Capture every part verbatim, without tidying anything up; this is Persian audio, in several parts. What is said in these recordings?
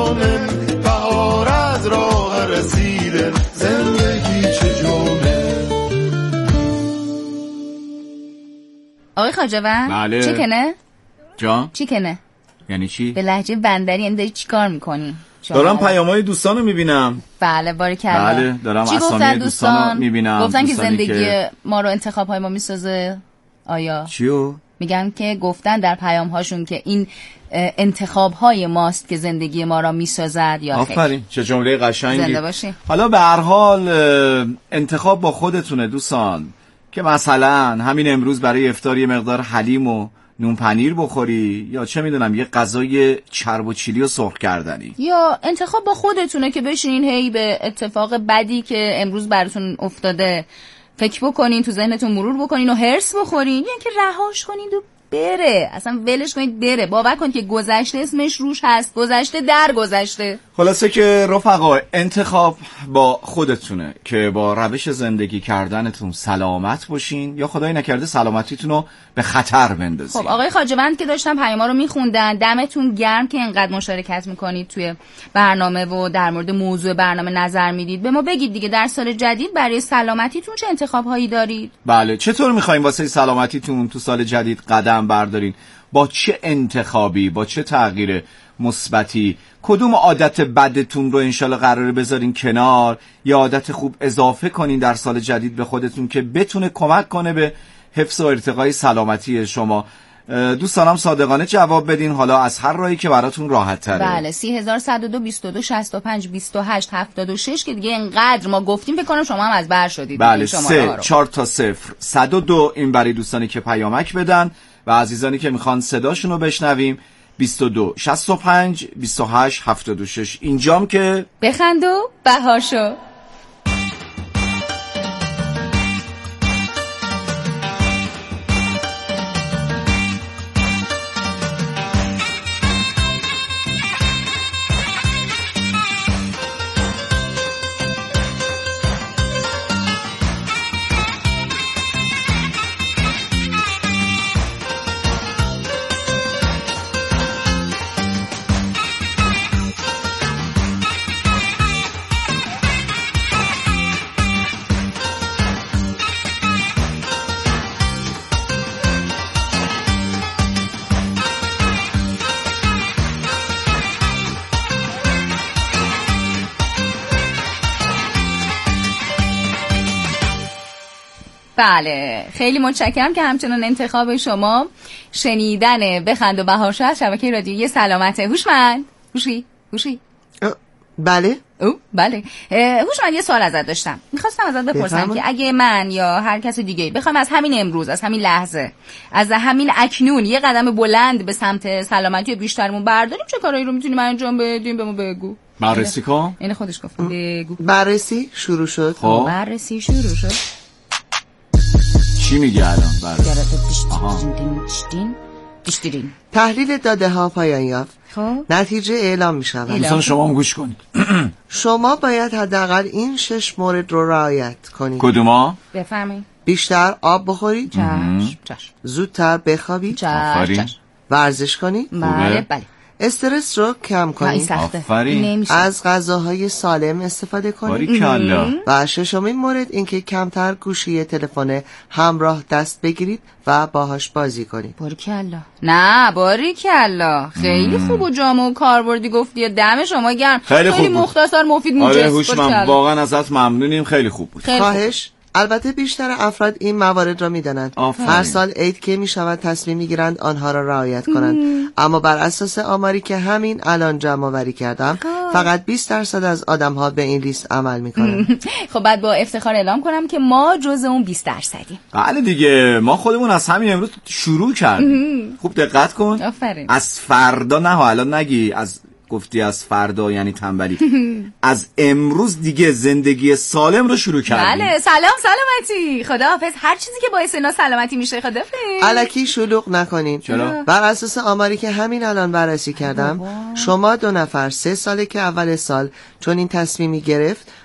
جانم، بهار از راه رسیده، زندگی چجونه. آقای خواجه‌وند بله. چیکنه؟ جان؟ چیکنه؟ یعنی چی؟ به لهجه بندری یعنی داری چی کار میکنی؟ دارم پیام‌های دوستانو میبینم. بله باریکلا. بله دارم اسامی دوستانو میبینم. گفتن که زندگی که... ما رو انتخاب‌های ما میسازه. آیا چیو؟ میگن که گفتن در پیام‌هاشون که این انتخاب‌های ماست که زندگی ما را میسازد یا خیر. آفرین چه جمله قشنگی. زنده باشی. حالا به هر حال انتخاب با خودتونه دوستان، که مثلا همین امروز برای افطار یه مقدار حلیم و نون پنیر بخوری، یا چه میدونم یه غذای چرب و چیلی و سرخ کردنی. یا انتخاب با خودتونه که بشینین هی به اتفاق بدی که امروز براتون افتاده فکر بکنین، تو ذهنتون مرور بکنین و هرس بخورین، یا که رهاش کنین و بره، اصلا ولش کنید بره. باور کن که گذشته اسمش روش هست، گذشته در گذشته. خلاصه که رفقا انتخاب با خودتونه که با روش زندگی کردنتون سلامت باشین، یا خدای نکرده سلامتیتون رو به خطر بندازین. خب آقای خواجه‌وند که داشتن پیاما رو میخوندن، دمتون گرم که اینقدر مشارکت میکنید توی برنامه و در مورد موضوع برنامه نظر میدید. به ما بگید دیگه در سال جدید برای سلامتیتون چه انتخاب‌هایی دارید؟ بله چطور می‌خواید واسه سلامتیتون تو سال جدید قدم بردارین؟ با چه انتخابی، با چه تغییر مثبتی؟ کدوم عادت بدتون رو انشالله قراره بذارین کنار، یا عادت خوب اضافه کنین در سال جدید به خودتون که بتونه کمک کنه به حفظ و ارتقای سلامتی شما؟ دوستانم صادقانه جواب بدین، حالا از هر راهی که براتون راحت تره. بله سی هزار صد و دو بیست و دو شصت و پنج بیست و هشت هفتاد و شش که دیگه اینقدر ما گفتیم فکر کنم شما هم از بر شدید. بله سه چهار تا صفر صد و دو این برای دوستانی که پیامک بدن، و عزیزانی که میخوان صداشون رو بشنویم بیست و دو شصت و پنج بیست و هشت هفتاد و شش. اینجام که بخند و بهار شو. بله خیلی متشکرم که همچنان انتخاب شما شنیدن بخند و بهار شو از شبکه رادیویی سلامته. هوشمند هوشی هوشی بله او بله هوشمند یه سوال ازت داشتم، میخواستم ازت بپرسم که اگه من یا هر کس دیگه بخوام از همین امروز، از همین لحظه، از همین اکنون یه قدم بلند به سمت سلامتی بیشترمون برداریم، چه کارایی رو میتونیم انجام بدیم؟ به ما بگو. بررسی کن. این خودش گفت بگو. بررسی شروع شد. خب بررسی شروع شد. چی میگه الان بررسی؟ تحلیل داده ها پایان یافت. خب نتیجه اعلام می شود. دوستان شما هم گوش کنید. شما باید حداقل این شش مورد رو رعایت کنید. کدوما؟ بفرمایید. بیشتر آب بخورید. چشم چشم. زودتر بخوابید. چشم. ورزش کنید. بله بله. استرس رو کم کنید. آفرین. از غذاهای سالم استفاده کنید. باریکلا. و ششمین مورد اینکه کمتر گوشی تلفن همراه دست بگیرید و باهاش بازی کنید. باریکلا. نه باریکلا، خیلی خوب و جامع و کاربردی گفتی، دم شما گرم. خیلی, خیلی مختصر مفید موجز. آره هوشمند واقعا ازت ممنونیم، خیلی خوب بود. خواهش. البته بیشتر افراد این موارد را می‌دانند. هر سال عید که می‌شود تصمیم می‌گیرند آنها را رعایت کنند. اما بر اساس آماری که همین الان جمع‌آوری کردم فقط بیست درصد از آدم‌ها به این لیست عمل می‌کنند. خب بعد با افتخار اعلام کنم که ما جزء اون بیست درصدیم. بله دیگه، ما خودمون از همین امروز شروع کردیم. خوب دقت کن. آفرین. از فردا نه الان نگی از گفتی از فردا یعنی تنبلی. از امروز دیگه زندگی سالم رو شروع کردیم. بله سلام سلامتی، خداحافظ. هر چیزی که باعث اینا سلامتی میشه خداحافظ. الکی شلوغ نکنین. چرا؟ بر اساس آماری که همین الان بررسی کردم بابا. شما دو نفر سه ساله که اول سال چون این تصمیمی گرفت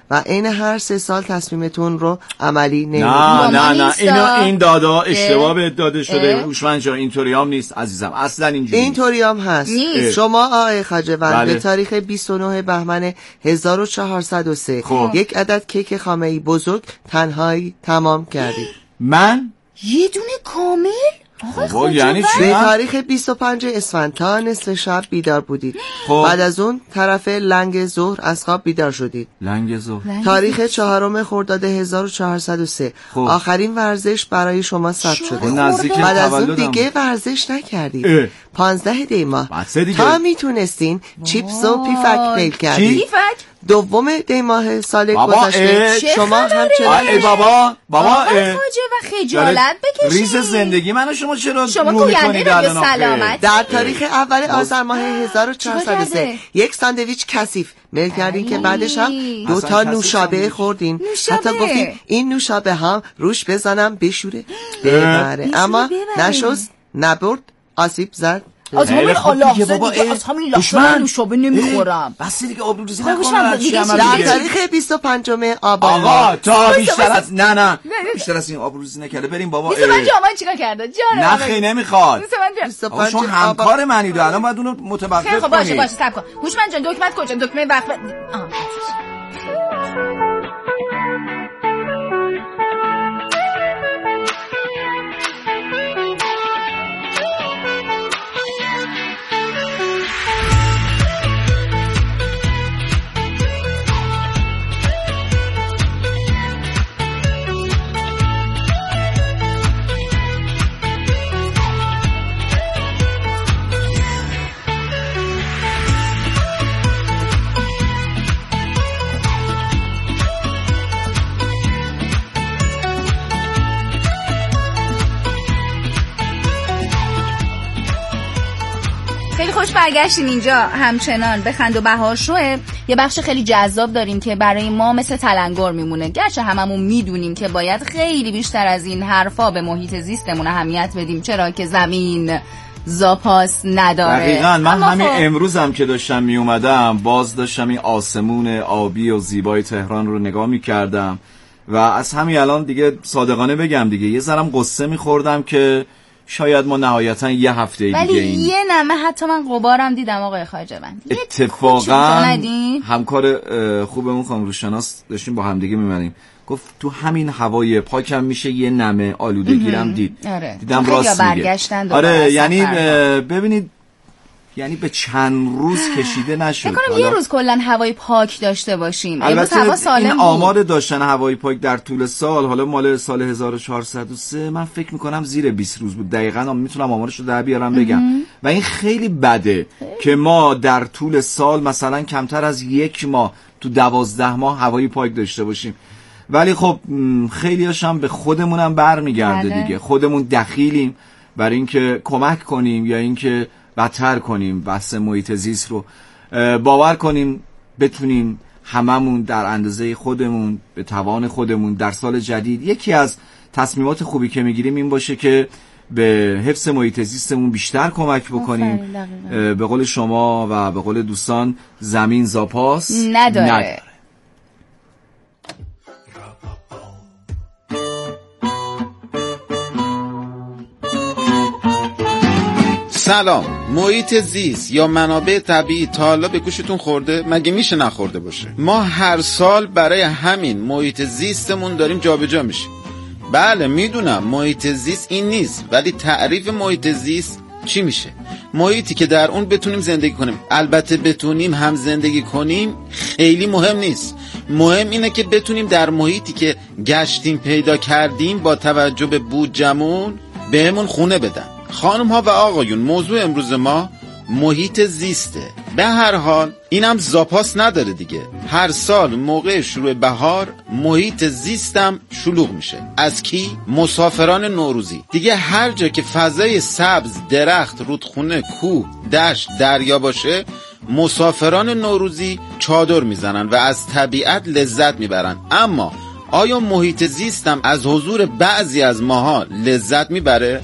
و این هر سه سال تصمیمتون رو عملی نمودید. نه نه نه اینا این دادا اشتباه بهت داده شده هوشمند جان، اینطوری هم نیست عزیزم، اصلا اینجوری اینطوری هم هست نیست. شما آقای خواجه‌وند به تاریخ بیست و نه بهمن هزار و چهارصد و سه خوب. یک عدد کیک خامه‌ای بزرگ تنهایی تمام کردید. من یه دونه کامل؟ آقای یعنی چی؟ به تاریخ بیست و پنج اسفند تا نصف شب بیدار بودید. خوب. بعد از اون طرف لنگ ظهر از خواب بیدار شدید. لنگ ظهر تاریخ چهارم خرداد هزار و چهارصد و سه خوب. آخرین ورزش برای شما ثبت شده. بعد از اون دیگه ورزش نکردید. اه. پانزده دی ماه تا میتونستین چیپس و پیفک میل کردید. دوم دی ماه سال گذشته شما همچنان ای بابا بابا خواجه و خجالت بکشید. ریز زندگی منو شما چرا رو میکنید الان سلامت؟ در تاریخ اول آذر ماه هزار و چهارصد و سه یک ساندویچ کثیف میل کردین که بعدش هم دو تا نوشابه خوردین. حتی گفتین این نوشابه هم روش بزنم بشوره ببره، اما نشست، نبرد، آسیب زد. از همین لحظه دیگه از همین لحظه من نوشابه نمیخورم. بس دیگه آبروریزی نکنم. در تاریخ بیست و پنجم آبان آقا تا بیشتر از نه نه بیشتر از این آبروریزی نکرده. بریم بابا. بیست و پنج آبان چیکار کرده جان؟ نه خیلی نمیخواد. بیست و پنج چون همکار منی دو الان باید اونو متوقف کنی. خب باشه باشه صبر کن. هوشمند جان دکمت کجا؟ دکمه وقت آها خوش برگشتین اینجا. همچنان بخند و بهار شوه یه بخش خیلی جذاب داریم که برای ما مثل تلنگر میمونه، گرچه هممون میدونیم که باید خیلی بیشتر از این حرفا به محیط زیستمون اهمیت بدیم، چرا که زمین زاپاس نداره. دقیقاً من همین امروز هم که داشتم می اومدم باز داشتم این آسمون آبی و زیبای تهران رو نگاه می کردم و از همین الان دیگه صادقانه بگم دیگه یه ذرم قصه می خوردم که شاید ما نهایتا یه هفته دیگه ولی این یه نمه حتی من غبارم دیدم آقای خواجه‌وند. اتفاقا همکار خوبمون خانم روشناس داشتیم با هم دیگه می‌مریم، گفت تو همین هوای پاکم میشه یه نمه آلودگیرم دید. آره. دیدم راست میگه. آره یعنی ببینید یعنی به چند روز کشیده نشد. فکر کنم یه روز کلا هوای پاک داشته باشیم. البته هوا سالم این آمار داشتن هوای پاک در طول سال، حالا مال سال هزار و چهارصد و سه من فکر میکنم زیر بیست روز بود. دقیقاً میتونم آمارش رو در بیارم بگم. و این خیلی بده که ما در طول سال مثلا کمتر از یک ماه تو دوازده ماه هوای پاک داشته باشیم. ولی خب خیلی هاشم به خودمونم برمیگرده دیگه. خودمون دخیلیم برای اینکه کمک کنیم یا اینکه بدتر کنیم بحث محیط زیست رو. باور کنیم بتونیم هممون در اندازه خودمون به توان خودمون در سال جدید یکی از تصمیمات خوبی که میگیریم این باشه که به حفظ محیط زیستمون بیشتر کمک بکنیم. به قول شما و به قول دوستان زمین زاپاس نداره, نداره. سلام. محیط زیست یا منابع طبیعی تا حالا به گوشتون خورده؟ مگه میشه نخورده باشه؟ ما هر سال برای همین محیط زیستمون داریم جابجا میشیم. بله میدونم محیط زیست این نیست، ولی تعریف محیط زیست چی میشه؟ محیطی که در اون بتونیم زندگی کنیم. البته بتونیم هم زندگی کنیم خیلی مهم نیست، مهم اینه که بتونیم در محیطی که گشتیم پیدا کردیم با توجه به بودجمون بهمون خونه بدن. خانم ها و آقایون، موضوع امروز ما محیط زیسته. به هر حال اینم زاپاس نداره دیگه. هر سال موقع شروع بهار محیط زیستم شلوغ میشه. از کی؟ مسافران نوروزی. دیگه هر جا که فضای سبز، درخت، رودخونه، کوه، دشت، دریا باشه مسافران نوروزی چادر میزنن و از طبیعت لذت میبرن. اما آیا محیط زیستم از حضور بعضی از ماها لذت میبره؟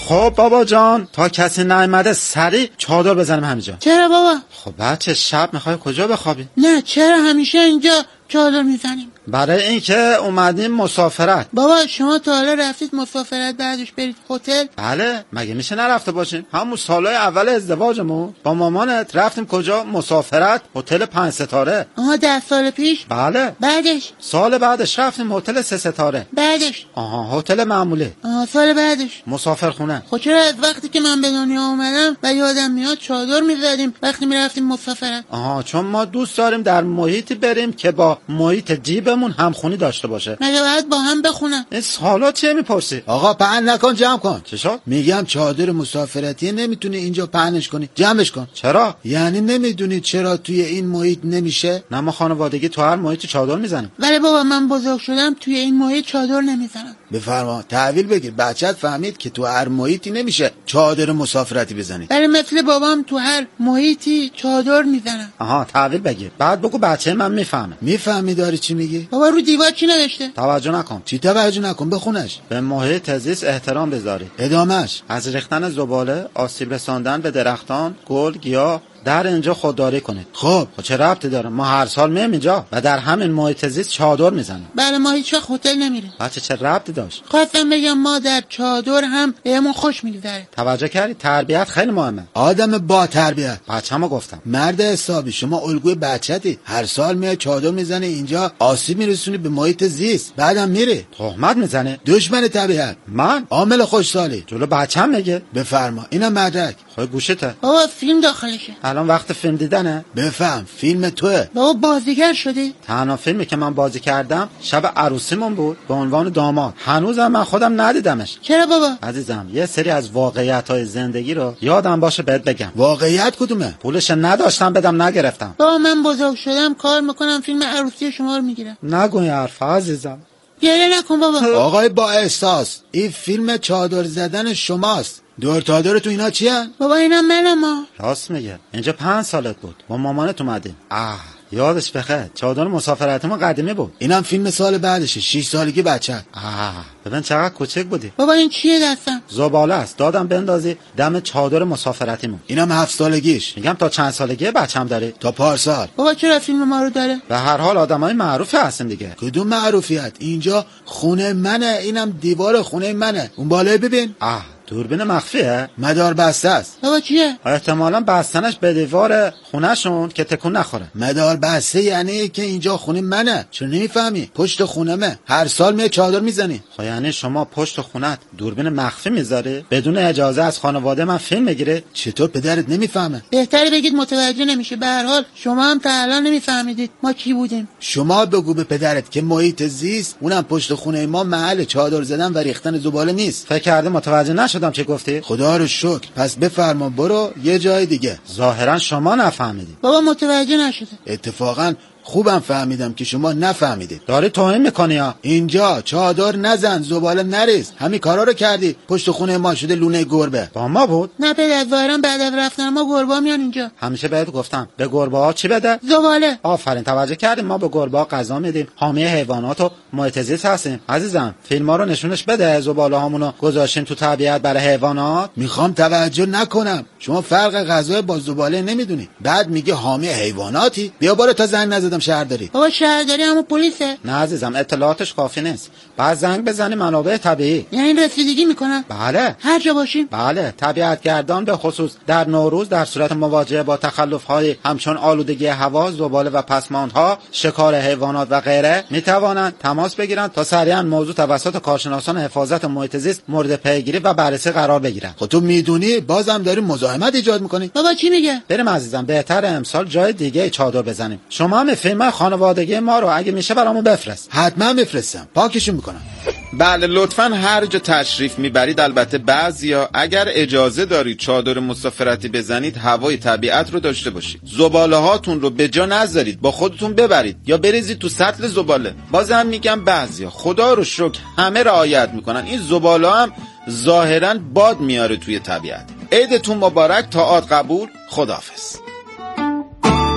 خب بابا جان تا کسی نیامده سریع چادر بزنیم همینجا. چرا بابا؟ خب بچه شب میخوای کجا بخوابی؟ نه چرا همیشه اینجا چادر میزنیم؟ برای اینکه اومدیم مسافرت. بابا شما تا حالا رفتید مسافرت بعدش برید هتل؟ بله مگه میشه نرفته باشیم؟ همون سالهای اول ازدواجمون با مامانت رفتیم کجا؟ مسافرت هتل پنج ستاره. آها ده سال پیش؟ بله. بعدش؟ سال بعدش رفتیم هتل سه ستاره. بعدش؟ آها هتل معمولی. آها سال بعدش؟ مسافرخونه. خب چرا از وقتی که من به دنیا اومدم و یادم میاد چادر میزدیم وقتی میرفتیم مسافرت؟ آها چون ما دوست داریم در محیطی بریم که با محیط جیبمون همخونی داشته باشه. مگه باید با هم بخونم؟ این سوالا چیه میپرسی؟ آقا پهن نکن جمع کن. چی شد؟ میگم چادر مسافرتی نمیتونی اینجا پهنش کنی، جمعش کن. چرا؟ یعنی نمیدونی چرا توی این محیط نمیشه؟ نه ما خانوادگی تو هر محیط چادر میزنیم. ولی بابا من بزرگ شدم توی این محیط چادر نمیزنم. بفرما تحویل بگیر، بچت فهمید که تو هر محیطی نمیشه چادر مسافرتی بزنی. ولی مثل بابام تو هر محیطی چادر میزنم. آها تحویل بگیر بعد بگو بچه من میفهمه. میفهمی داری چی میگی؟ بابا رو دیوار چی نوشته؟ توجه نکن. چی توجه نکن؟ بخونش. به محیط زیست احترام بذارید. ادامش. از ریختن زباله، آسیب رساندن به درختان، گل، گیاه در اینجا خودداری کنید. خب خب چه ربطی داره؟ ما هر سال میایم اینجا و در همین محیط زیست چادر میزنیم. بله ما هیچ وقت هتل نمیریم. بچه چه ربطی داشت؟ خواستم بگم ما در چادر هم بهمون خوش میگذره. توجه کردی؟ تربیت خیلی مهمه. آدم با تربیت. بچه‌مو گفتم. مرد حسابی شما الگوی بچتی. هر سال میای چادر میزنه اینجا، آسیب میرسونی به محیط زیست، بعدم میره تهمت میزنه. دشمن طبیعت. من عامل خوشسالی. جلو بچه‌م میگه. بفرما اینم مدرک. خب گوشته. بابا فیلم داخلشه. الان وقت فیلم دیدنه. بفهم فیلم توه. بابا بازیگر شدی؟ تنها فیلمی که من بازی کردم شب عروسیمون بود به عنوان داماد. هنوزم من خودم ندیدمش. چرا بابا؟ عزیزم یه سری از واقعیت‌های زندگی رو یادم باشه بهت بگم. واقعیت کدومه؟ پولش نداشتم بدم نگرفتم. بابا من بزرگ شدم کار میکنم فیلم عروسی شما رو میگیرم. نگو این حرف عزیزم. گله نکن بابا. آقای با احساس این فیلم چادر زدن شماست. دور تادر تو اینا چیه؟ بابا اینا منم ها. راست میگه. اینجا پنج سالت بود با مامانت اومدیم. آه یادش بخیر چادر مسافرتمون قدیمی بود. اینم فیلم سال بعدشه. شش سالگی بچه. آه ببین چقدر کوچک بودی. بابا این چیه دستم؟ زباله است. دادم بندازی دم چادر مسافرتیمون. اینم هفت سالگیش. میگم تا چند سالگی بچه‌م داره؟ تا پارسال. بابا چرا فیلم ما رو داره؟ به هر حال آدمای معروفی هستن دیگه. کدوم معروفیت؟ اینجا خونه منه، اینم دیوار خونه منه. اون بالای ببین. آه دوربین مخفیه؟ مدار بسته است. بابا چیه؟ احتمالاً بستنش به دیوار خونه‌شون که تکون نخوره. مدار بسته یعنی که اینجا خونه منه. چرا نمیفهمی؟ پشت خونمه. هر سال می چادر میزنی. خب یعنی شما پشت خونت دوربین مخفی میذاری بدون اجازه از خانواده من فیلم میگیره؟ چطور پدرت نمیفهمه؟ بهتره بگید متوجه نمیشه. به هر حال شما هم تا الان نمیفهمیدید ما کی بودیم. شما بگو به پدرت که محیط زیست اونم پشت خونه ما محل چادر زدن و ریختن زباله نیست. فکر کرده متوجه نشدم چی گفتی؟ خدا رو شکر. پس بفرما برو یه جای دیگه. ظاهرا شما نفهمیدید. بابا متوجه نشده. اتفاقا خوبم فهمیدم که شما نفهمیدید. داری توهین میکنی ها؟ اینجا چادر نزن، زباله نریز. همین کارا رو کردی. پشت خونه ما شده لونه گربه. با ما بود؟ نه پدر ظاهرا بعد از رفتن ما گربه میان اینجا. همیشه بهت گفتم به گربه ها چی بده؟ زباله. آفرین توجه کردیم. ما به گربه ها غذا میدیم. حامی حیوانات و محیط زیست هستیم. عزیزم فیلم‌ها رو نشونش بده. زباله هامونو گذاشتیم تو طبیعت برای حیوانات. میخوام توجه نکنم. شما فرق غذا با زباله نمیدونی. بعد میگه حامی حیواناتی. بیا بالا تا زنگ نزدم شهرداری. بابا شهرداری اما پلیسه. نه عزیزم اطلاعاتش کافی نیست. بعد زنگ بزنی منابع طبیعی. یعنی رسیدگی میکنن؟ بله. هر جا باشیم؟ بله. طبیعتگردان به خصوص در نوروز در صورت مواجهه با تخلف‌های همچون آلودگی هوا، زباله و پسماندها، شکار حیوانات و غیره میتوانند تماس بگیرند تا سریعا موضوع توسط کارشناسان حفاظت محیط زیست مورد پیگیری و بررسی قرار بگیرند. خب تو میدونی بازم داری مزاحمت ایجاد میکنی. بابا چی میگه؟ بریم عزیزم بهتره امسال جای دیگه چادر بزنیم. شما هم فیلم خانوادگی ما رو اگه میشه برامون بفرست. حتما میفرستم. پاکشون میکنم. بله لطفاً هر جا تشریف میبرید البته بعضیا اگر اجازه دارید چادر مسافرتی بزنید هوای طبیعت رو داشته باشید. زباله هاتون رو به جا نذارید با خودتون ببرید یا بریزید تو سطل زباله. بازم میگم بعضیا خدا رو شکر همه رعایت میکنن. این زباله هم ظاهراً باد میاره توی طبیعت. عیدتون مبارک. تا عاد قبول. خداحافظ.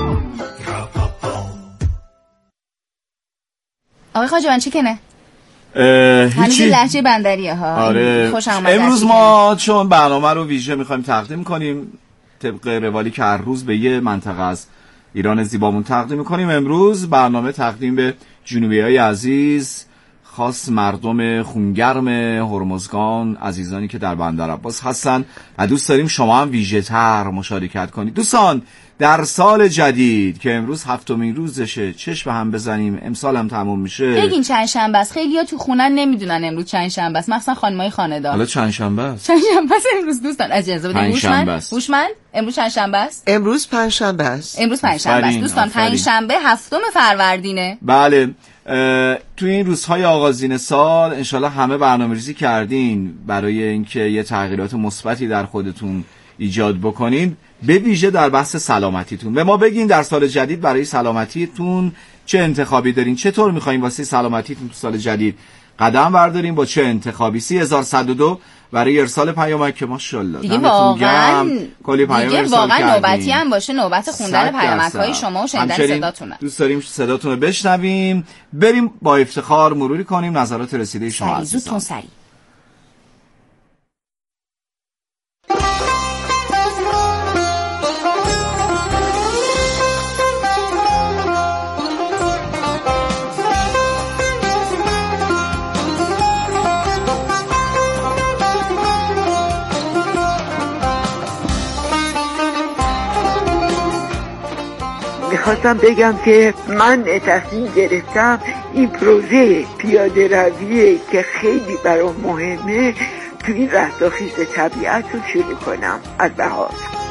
آقای خواجه من چیکنه؟ همیشه لهجه بندریه ها. آره. خوش آمد. امروز ما چون برنامه رو ویژه میخوایم تقدیم کنیم طبق روالی که هر روز به یه منطقه از ایران زیبامون تقدیم میکنیم، امروز برنامه تقدیم به جنوبیای عزیز، خاص مردم خونگرم هرمزگان، عزیزانی که در بندر عباس هستن و دوست داریم شما هم ویژه تر مشارکت کنید. دوستان در سال جدید که امروز هفتمین روزشه چشم هم بزنیم، امسال هم تموم میشه. بگین چند شنبه است. خیلی‌ها تو خونن نمیدونن امروز چند شنبه است، مخصوصا خانمای خانه‌دار. حالا چند شنبه است؟ چند شنبه است امروز دوستان؟ اجازه بدید هوشمند هوشمند امروز چند شنبه است؟ امروز پنج شنبه است. امروز پنج شنبه است دوستان. پنج شنبه هفتم فروردینه. بله. توی این روزهای آغازین سال انشالله همه برنامه‌ریزی کردین برای اینکه یه تغییرات مثبتی در خودتون ایجاد بکنین، به ویژه در بحث سلامتیتون. به ما بگین در سال جدید برای سلامتیتون چه انتخابی دارین، چطور میخواین واسه سلامتیتون تو سال جدید قدم بردارین، با چه انتخابی. سی هزار صد و دو برای ارسال پیامک که ماشاءالله دیگه واقعا کلی پیام دیگه ارسال واقعا کردین. نوبتی هم باشه نوبت خوندن پیامک‌های شما و شنیدن صداتونه. دوست داریم صداتون رو بشنویم. بریم با افتخار مروری کنیم نظرات رسیده شما عزیزان. سری میخواستم بگم که من تصمیم گرفتم این پروژه پیاده رویه که خیلی برام مهمه تو این رستاخیز طبیعت رو شروع کنم از بهار.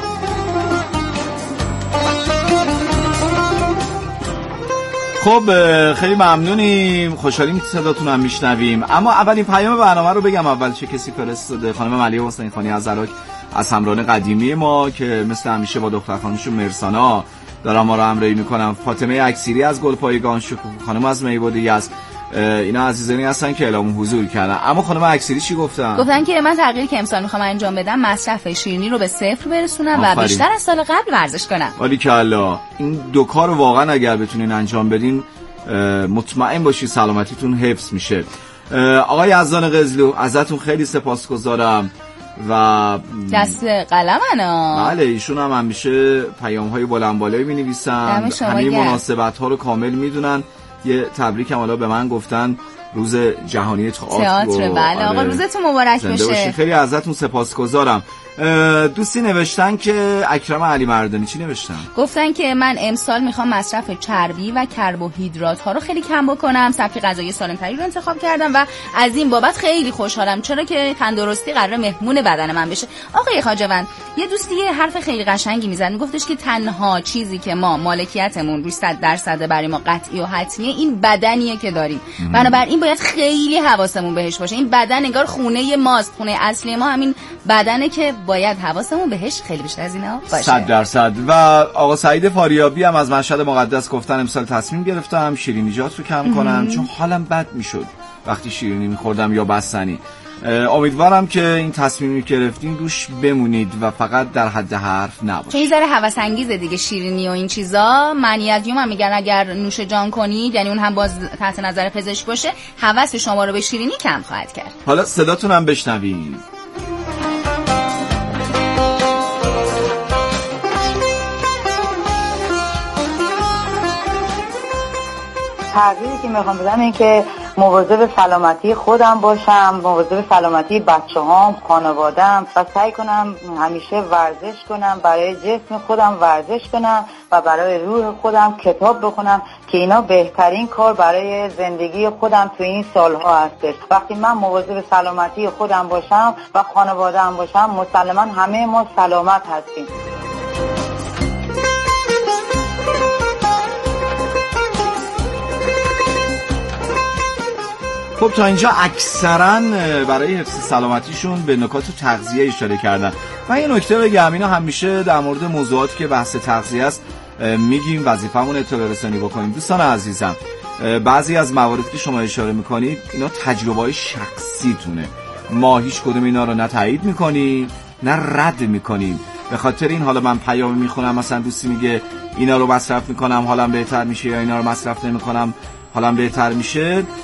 خب خیلی ممنونیم، خوشحالیم صداتون هم میشنویم. اما اولین پیام برنامه رو بگم اول چه کسی فرستاده. خانم ملیحه حسینی خانی از عراق، از همراهان قدیمی ما که مثل همیشه با دختر خانمشون مرسانا دارم ما رو همراهی میکنم. فاطمه اکسیری از گلپایگان، شکوفا خانم از میبودی است. اینا عزیزانی هستن که اعلام حضور کردن. اما خانم اکسیری چی گفتن؟ گفتن که من تغییری که امسال میخوام انجام بدم مصرف شیرینی رو به صفر برسونم و بیشتر از سال قبل ورزش کنم. باریکلا. این دو کار واقعا اگر بتونین انجام بدین مطمئن باشید سلامتیتون حفظ میشه. آقای یزدان قزلو ازتون خیلی سپاسگزارم و دست قلمنا. بله ایشون هم همیشه پیام های بلند بالایی می نویسن، همه مناسبت ها رو کامل میدونن. یه تبریک هم حالا به من گفتن روز جهانی تئاتر. بله آقا روزتون مبارک بشه. خیلی ازتون سپاسگزارم. دوستی نوشتن که اکرم علی مردانی چی نوشتن؟ گفتن که من امسال میخوام مصرف چربی و کربوهیدرات ها رو خیلی کم بکنم، سبک غذایی سالم‌تری رو انتخاب کردم و از این بابت خیلی خوشحالم چرا که تندرستی قراره مهمون بدن من بشه. آقای خواجوند یه دوستی یه حرف خیلی قشنگی میزد، میگفتش که تنها چیزی که ما مالکیتمون روی صد درصد برای ما قطعی و حتمیه این بدنیه که داریم. بنابراین باید خیلی حواسمون بهش باشه. این بدن انگار خونه ماست، خونه اصلی ما همین بدنه که باید حواسمون بهش خیلی بیشتر از اینا باشه. صد درصد. و آقا سعید فاریابی هم از مشهد مقدس گفتن امسال تصمیم گرفتم شیرینیجات رو کم کنم چون حالم بد میشد وقتی شیرینی میخوردم یا بستنی. امیدوارم که این تصمیمی که گرفتین روش بمونید و فقط در حد حرف نباشه. چون این ذره هوس انگیزه دیگه شیرینی و این چیزا. منیزیم هم میگن اگر نوش جان کنید، یعنی اون هم باز تحت نظر پزشک باشه، هوس شما رو به شیرینی کم خواهد کرد. حالا صداتون هم بشنوید. تغییری که میخوام بدم این که مواظب سلامتی خودم باشم، مواظب سلامتی بچه‌هام، خانواده‌ام و سعی کنم همیشه ورزش کنم، برای جسم خودم ورزش کنم و برای روح خودم کتاب بخونم که اینا بهترین کار برای زندگی خودم تو این سالها هستش. وقتی من مواظب سلامتی خودم باشم و خانواده‌ام باشم مسلماً همه ما سلامت هستیم. خب تا اینجا اکثرا برای حفظ سلامتیشون به نکات تغذیه اشاره کردن. من یه نکته بگم، اینا همیشه در مورد موضوعاتی که بحث تغذیه است میگیم، وظیفمون اطلاع رسانی بکنیم. دوستان عزیزم بعضی از مواردی که شما اشاره میکنید اینا تجربه‌های شخصیتونه، ما هیچ کدوم اینا رو نه تایید میکنیم نه رد میکنیم. به خاطر این حالا من پیام میخونم مثلا دوستی میگه اینا رو مصرف میکنم حالم بهتر میشه یا اینا رو مصرف نمیکنم حالم بهتر میشه،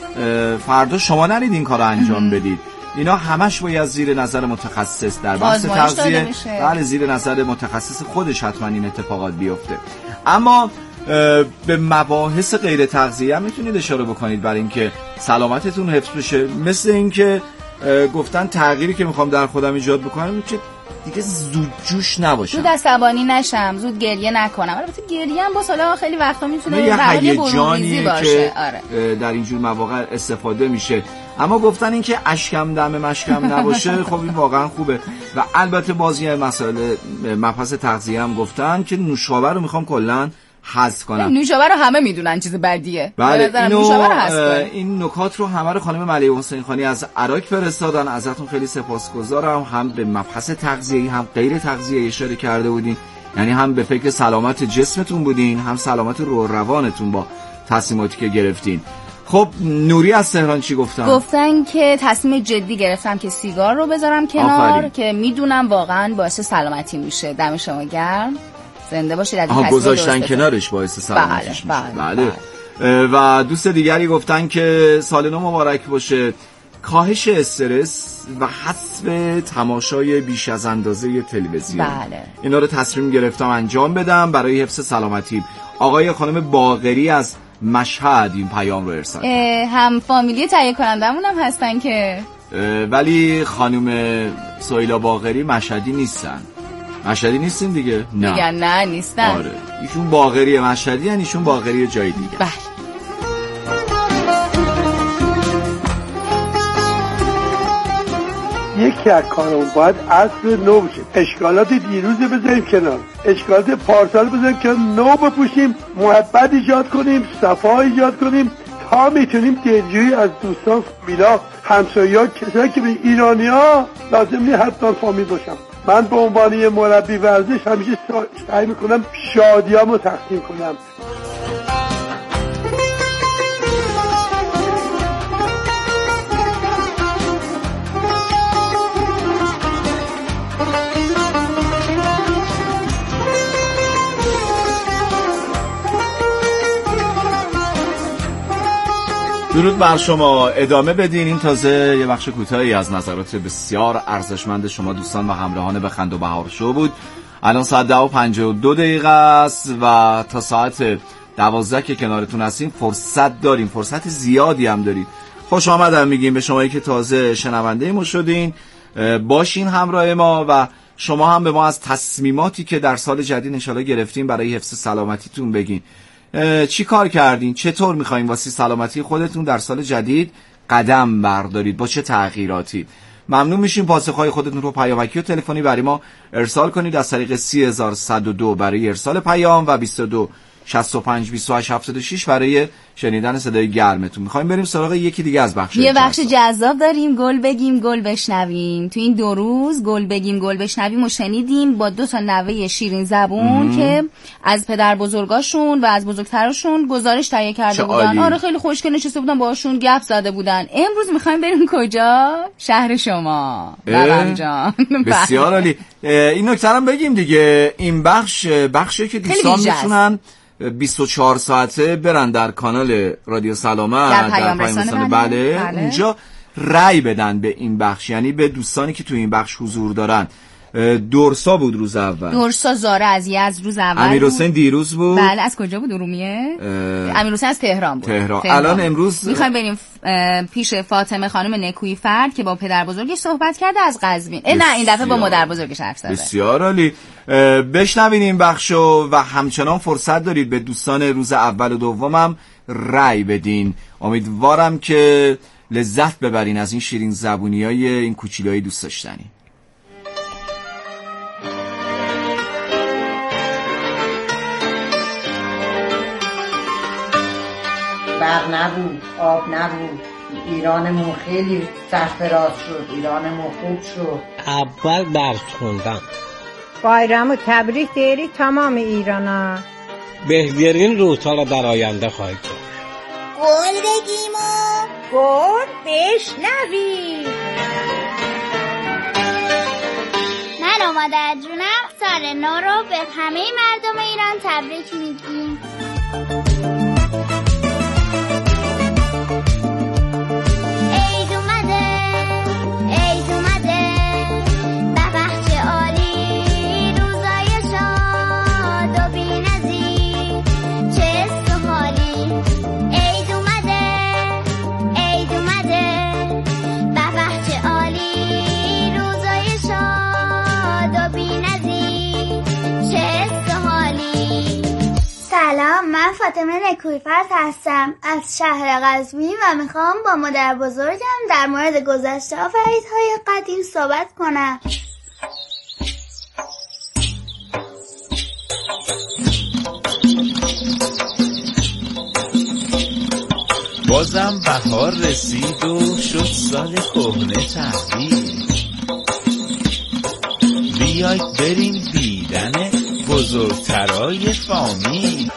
فردا شما نرید این کار رو انجام بدید. اینا همش باید زیر نظر متخصص در بحث تغذیه، بله زیر نظر متخصص خودش حتما این اتفاقات بیفته. اما به مباحث غیر تغذیه هم میتونید اشاره بکنید برای اینکه سلامتتون حفظ بشه. مثل اینکه گفتن تغییری که میخوام در خودم ایجاد بکنم که دیگه زود جوش نباشم، زود عصبانی نشم، زود گریه نکنم. البته گریه هم با سالا خیلی وقتا میتونه یه هیجانی باشه که آره. در اینجور مواقع استفاده میشه. اما گفتن این که اشکم دم مشکم نباشه خب این واقعا خوبه. و البته بازی مسائل مبحث تغذیه هم گفتن که نوشابه رو میخوام کلا حذف کنم. نوشابه رو همه میدونن چیز بدیه. بله اینو این نکات رو همه رو خانم ملیحه حسین خانی از عراق فرستادن. ازتون خیلی سپاسگزارم. هم به مبحث تغذیه‌ای هم غیر تغذیه‌ای اشاره کرده بودین، یعنی هم به فکر سلامت جسمتون بودین هم سلامت روح و روانتون با تصمیماتی که گرفتین. خب نوری از تهران چی گفتن؟ گفتن که تصمیم جدی گرفتم که سیگار رو بذارم کنار آفرین. که میدونم واقعا باعث سلامتی میشه. دم شما گرم، زنده باشید. از این گذاشتن کنارش باعث سلامتیش میشه. بله, بله. بله. و دوست دیگری گفتن که سال نو مبارک باشه، کاهش استرس و حذف تماشای بیش از اندازه تلویزیون. بله. اینا رو تصمیم گرفتم انجام بدم برای حفظ سلامتی. آقای خانم باقری از مشهد این پیام رو ارسال کردن. هم فامیلی تهیه کنندمون هم هستن که ولی خانم سهیلا باقری مشهدی نیستن. مشهدی نیستیم دیگه؟ نه دیگه نه نیستن. آره ایشون باقری مشهدی یعنی ایشون باقری جای دیگه. بله. یکی از کارمون باید عصر نو بشه. اشکالات دیروز بذاریم کنار، اشکالات پارسال بذاریم کنار، نو بپوشیم، محبت ایجاد کنیم، صفا ایجاد کنیم تا میتونیم دلجویی از دوستان، فامیلا، همسایه‌ها، کسایی که به ایرانی‌ها لازم نیست حتما فامیل باشم. من به عنوان یه مربی ورزش همیشه سعی میکنم شادیامو تقسیم کنم. درود بر شما. ادامه بدین. این تازه یه بخش کوتاهی از نظرات بسیار ارزشمند شما دوستان و همراهان بخند و بهار شو بود. الان ساعت ده و پنجاه و دو دقیقه است و تا ساعت دوازده که کنارتون هستیم فرصت داریم، فرصت زیادی هم داریم. خوش آمدم میگیم به شمایی که تازه شنونده ما شدین. باشین همراه ما و شما هم به ما از تصمیماتی که در سال جدید انشالله گرفتین برای حفظ سلامتیتون بگین. چی کار کردین؟ چطور میخواین واسه سلامتی خودتون در سال جدید قدم بردارید؟ با چه تغییراتی؟ ممنون میشیم پاسخهای خودتون رو پیامکی و تلفنی برای ما ارسال کنید از طریق سی هزار و صد و دو برای ارسال پیام و بیست و دو شصت و پنج بیست و هشت هفتاد و شش برای شنیدن صدای گرمتون. میخوایم بریم سراغ یکی دیگه از بخش یه بخش جذاب داریم، گل بگیم گل بشنویم. تو این دو روز گل بگیم گل بشنویم و شنیدیم با دو تا نوه شیرین زبون که از پدر بزرگاشون و از بزرگترشون گزارش تهیه کرده بودن. آره خیلی خوشگل نشسته بودن باهاشون گپ زده بودن. امروز میخوایم بریم کجا؟ شهر شما بابام جان. بسیار عالی. این نکته هم بگیم دیگه، این بخش بخشی که دوستان میتونن بیست و چهار ساعته برن در کانال رادیو سلامت در پیام رسانه بله, بله اونجا رأی بدن به این بخش، یعنی به دوستانی که تو این بخش حضور دارن. دورسا بود روز اول، دورسا زاره از یزد روز اول، امیر حسین دیروز بود. بله از کجا بود ارومیه؟ امیر حسین از تهران بود. تهران. تهران. الان امروز میخوایم بریم پیش فاطمه خانم نکویی فرد که با پدر بزرگش صحبت کرده از قزوین. نه این دفعه با مادر بزرگش حرف زده. بسیار عالی. بشنوین این بخشو و همچنان فرصت دارید به دوستان روز اول و دومم رأی بدین. امیدوارم که لذت ببرین از این شیرین زبونیای این کوچولوی دوست داشتنی. برق نبود، آب نبود، ایرانمون خیلی سرفراز شد، ایرانمون خوب شد. اول درس خوندم. بایرام و تبریک دیری تمام ایرانا. بهترین روزها را در آینده خواهید داشت. گل بگیم و گل بشنویم. من و مادر جونم سال نو رو به همه مردم ایران تبریک میگیم. فاطمه نکویفرد هستم از شهر قزوین و میخوام با مادر بزرگم در مورد گذشته آفریدهای قدیم صحبت کنم. بازم بهار رسید و شد سال کهنه تحویل. بیایید بریم دیدن بزرگترای فامیل.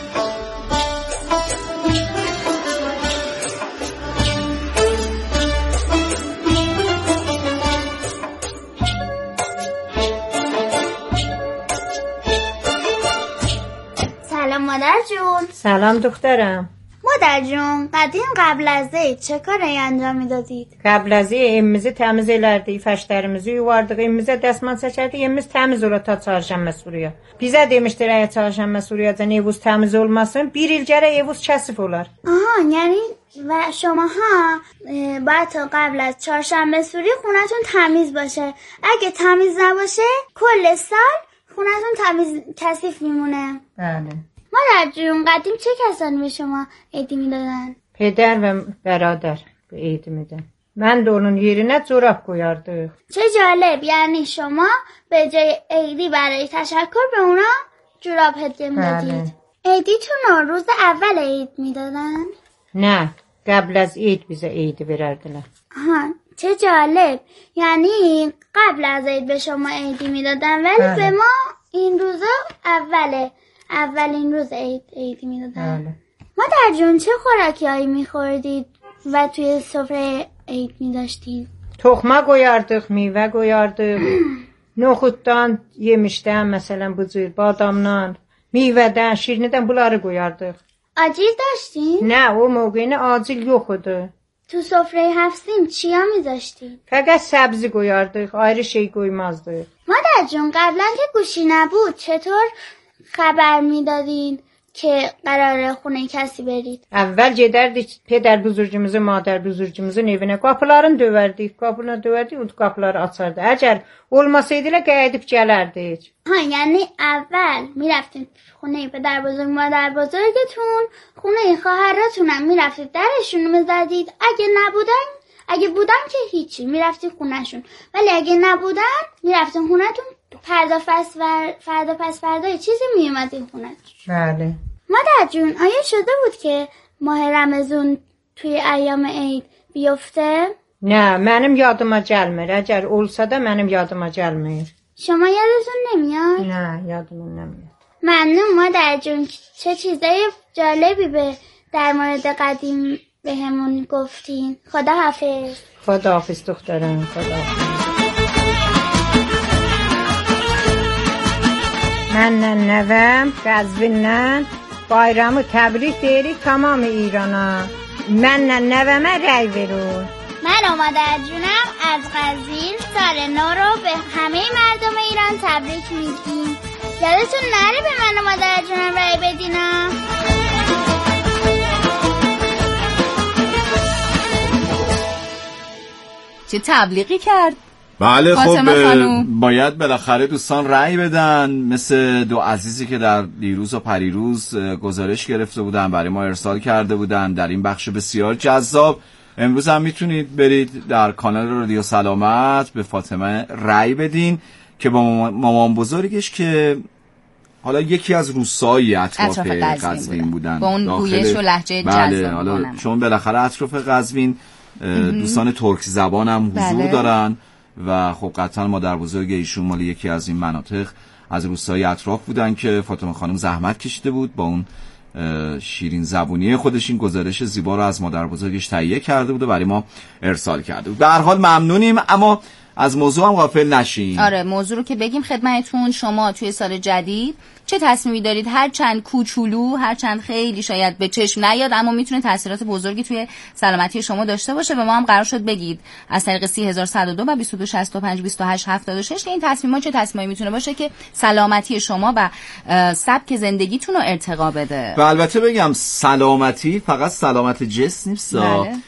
سلام مادر جون. سلام دخترم. مادر جون قدیم قبل از زید çe کاری انجام میدادید؟ Qəbl az evimizi təmiz elərdik, fəşlərimizi yuvardık, evimizə dəsmal çəkərdik, evimiz təmiz ola ta çarşənbə suruya. Bizə demişdir əgər çarşənbə suruyacan eviniz təmiz olmasın, bir il gərək eviniz kəsif olar. آها یعنی و شماها باید تا قبل از چهارشنبه سوری خونتون تمیز باشه. اگه تمیز نباشه کل سال خونتون تمیز کثیف میمونه. بله. مادر جون قدیم چه کسانی به شما عیدی میدادن؟ پدر و برادر به عید میدن. من de onun yerine çorap koyardık. چه جالب، یعنی شما به جای عیدی برای تشکر به اونا جوراب هدیه میدادید. عیدیتون رو روز اول عید میدادن؟ نه قبل از عید bize عید verirdilər. آها چه جالب، یعنی قبل از عید به شما عیدی میدادن ولی بله. به ما این روزا اوله اولین روز عید عیدی میدادن. بله. مادر جون چه خوراکیایی میخوردید و توی سفره عید میداشتید؟ Toxma koyardıq, meyvə koyardıq. Noxuddan yemişdən, məsələn bu cür badamdan, meyvədən, şirnidən bunları koyardıq. Acil داشتین؟ نه o موقعین acil yox idi. تو سفره هفت سین چیا میذاشتید؟ فقط سبزی koyardıq, ayrı şey koymazdıq. مادر جون قبلا که گوشی نبود چطور خبر میدادین که قراره خونه کسی برید؟ Əvvəl gedərdik pedər buzurcumuzu, madər buzurcumuzun evinə, qapılarını dövərdik, qapılarını dövərdik, o qapıları açardı. Əgər olmasaydılar qayıdıb gələrdik. ها یعنی اول میرفتید خونه پدر بزرگ مادر بزرگتون، خونه خواهراتونم میرفتید درشون میزدید، اگه نبودن اگه بودن که هیچی میرفتید خونهشون، ولی اگه نبودن میرفتید خونهتون، فردا پس فردا پس فردا چیزی میومدین خونهتون. بله. مادر جون آیا شده بود که ماه رمضان توی ایام عید بیفته؟ نه mənim yadıma gəlmir. Əgər olsa da mənim yadıma gəlmir. شما یادتون نمیاد؟ نه یادم نمیاد. ممنون مادر جون، چه چیزای جالبی به در مورد قدیم به همون گفتین. خدا حافظ. خدا حافظ دخترم. خدا حافظ. Mənlə nəvəm Qəzvindən bayramı təbrik deyirik tamam İrana. Mənlə nəvəmə rəy verin. من و مادر جونم از قزوین سال نو رو به همه مردم ایران تبریک میگیم. یادتون نره به من و مادر جونم رأی بدینم. چه تبلیغی کرد؟ بله خب باید بالاخره دوستان رأی بدن، مثل دو عزیزی که در دیروز و پریروز گزارش گرفته بودن برای ما ارسال کرده بودن در این بخش بسیار جذاب. امروز هم میتونید برید در کانال رادیو سلامت به فاطمه رأی بدین که با مامان بزرگش که حالا یکی از روستایی اطراف قزوین بودن با اون گویش و لهجه جذاب. بله حالا چون بالاخره اطراف قزوین دوستان ترک زبان هم حضور بله. دارن و خب قطعا مادر بزرگ ایشون مال یکی از این مناطق از روستای اطراف بودن که فاطمه خانم زحمت کشیده بود با اون شیرین زبونی خودش این گزارش زیبا رو از مادر بزرگش تهیه کرده بود و برای ما ارسال کرده بود. به هر حال ممنونیم، اما از موضوع هم غافل نشین. آره موضوع رو که بگیم خدمتتون، شما توی سال جدید چه تصمیمی دارید؟ هر چند کوچولو، هر چند خیلی شاید به چشم نیاد، اما میتونه تاثیرات بزرگی توی سلامتی شما داشته باشه. به ما هم قرار شد بگید از طریق سی هزار و صد و دو و بیست و دو شصت و پنج بیست و هشت هفتاد و شش که این تصمیمات چه تصمیمی میتونه باشه که سلامتی شما و سبک زندگیتون رو ارتقا بده. و البته بگم سلامتی فقط سلامت جسم نیست،